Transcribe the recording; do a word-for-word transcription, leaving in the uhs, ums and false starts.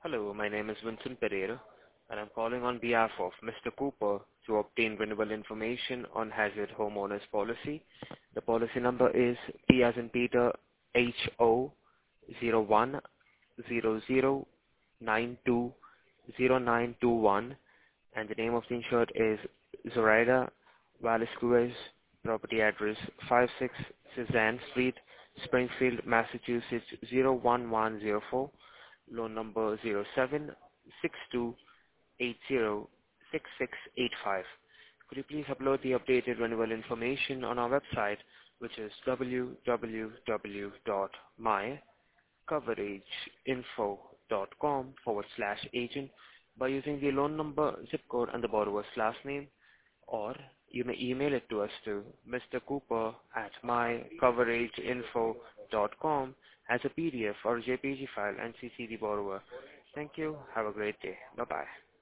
Hello, my name is Vincent Pereira, and I'm calling on behalf of Mister Cooper to obtain renewable information on hazard homeowners policy. The policy number is P as in Peter H O zero one zero zero nine two zero nine two one, and the name of the insured is Zoraida Velasquez, property address five six Suzanne Street, Springfield, Massachusetts zero one one zero four. Loan number zero seven six two eight zero six six eight five. Could you please upload the updated renewal information on our website, which is w w w dot my coverageinfo dot com forward slash agent by using the loan number, zip code, and the borrower's last name, or you may email it to us to Mister Cooper at my coverageinfo dot com as a P D F or J P G file and C C the borrower. Thank you. Have a great day. Bye-bye.